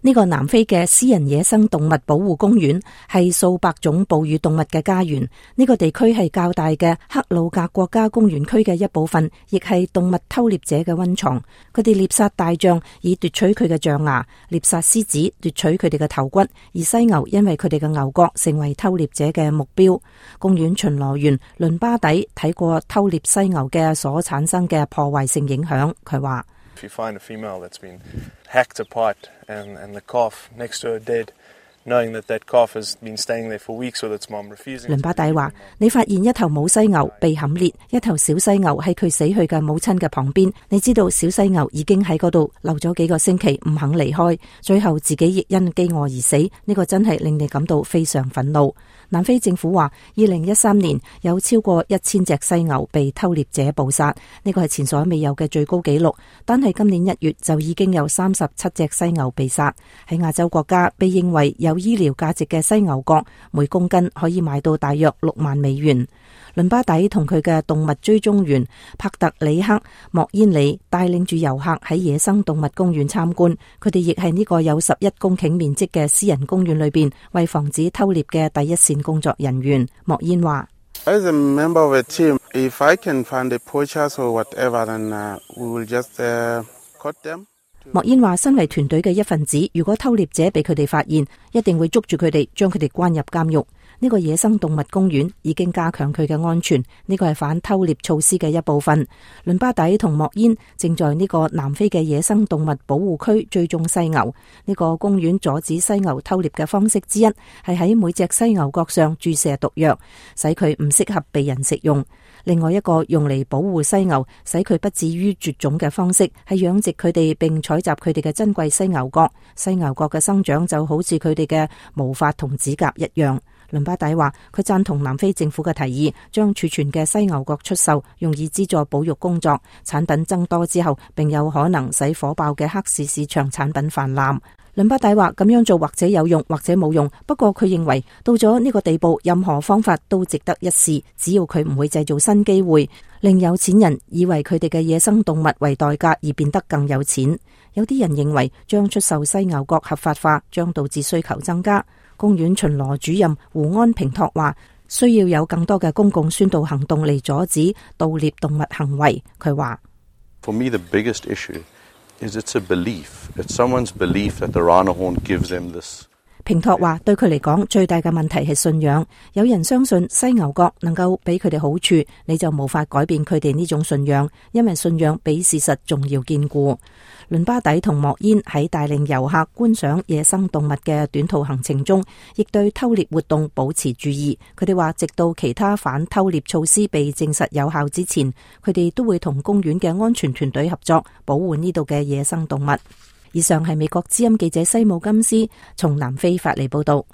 呢個南非嘅私人野生動物保護公園係數百種哺乳動物嘅家園。呢個地區係較大嘅克魯格國家公園區嘅一部分，亦係動物偷獵者嘅溫床。佢哋獵殺大象以奪取佢嘅象牙，獵殺獅子奪取佢哋嘅頭骨，而犀牛因為佢哋嘅牛角成為偷獵者嘅目標。公園巡邏員倫巴底睇過偷獵犀牛嘅所產生嘅破壞性影響，佢話 ：If you find a female that's been hacked apart and the calf next to her dead, knowing that calf has been staying there for weeks with its mom refusing。倫巴底話：你發現一頭母犀牛被砍裂，一頭小犀牛喺佢死去嘅母親嘅旁邊，你知道小犀牛已經喺嗰度留咗幾個星期唔肯離開，最後自己亦因飢餓而死。呢個真係令你感到非常憤怒。南非政府話，2013年有超過1000隻犀牛被偷獵者捕殺，呢個係前所未有嘅最高紀錄。單係今年1月就已經有37隻犀牛被殺。喺亞洲國家，被認為有醫療價值嘅犀牛角，每公斤可以賣到大約6萬美元。倫巴底同佢嘅動物追蹤員帕特里克莫煙里帶領住遊客喺野生動物公園參觀，佢哋亦係呢個有11公頃面積嘅私人公園裏邊為防止偷獵嘅第一線工作人員。莫煙話 ：As a member of a team, if I can find the poachers or whatever, then we will just cut them。 莫煙話：身為團隊嘅一份子，如果偷獵者被佢哋發現，一定會捉住佢哋，將佢哋關入監獄。呢個野生動物公園已經加強佢嘅安全，呢個係反偷獵措施嘅一部分。倫巴底同莫煙正在呢個南非嘅野生動物保護區追蹤犀牛。呢個公園阻止犀牛偷獵嘅方式之一係喺每隻犀牛角上注射毒藥，使佢唔適合被人食用。另外一個用嚟保護犀牛，使佢不至於絕種嘅方式係養殖佢哋並採集佢哋嘅珍貴犀牛角。犀牛角嘅生長就好似佢哋嘅毛髮同指甲一樣。倫巴底話：佢贊同南非政府嘅提議，將儲存嘅犀牛角出售，用以資助保育工作。產品增多之後，並有可能使火爆嘅黑市市場產品泛濫。倫巴底話：咁樣做或者有用，或者冇用。不過佢認為到咗呢個地步，任何方法都值得一試，只要佢唔會製造新機會，令有錢人以為佢哋嘅野生動物為代價而變得更有錢。有啲人認為將出售犀牛角合法化，將導致需求增加。公園巡邏主任胡安平托話：需要有更多嘅公共宣導行動嚟阻止盜獵動物行為。佢話 ：For me, the biggest issue is it's a belief. It's someone's belief that the rhino horn gives them this。 平托話：對佢嚟講，最大嘅問題係信仰。有人相信犀牛角能夠俾佢哋好處，你就無法改變佢哋呢種信仰，因為信仰比事實仲要堅固。倫巴底同莫煙喺帶領遊客觀賞野生動物嘅短途行程中，亦對偷獵活動保持注意。佢哋話，直到其他反偷獵措施被證實有效之前，佢哋都會同公園嘅安全團隊合作，保護呢度嘅野生動物。以上係美國之音記者西姆金斯從南非發嚟報道。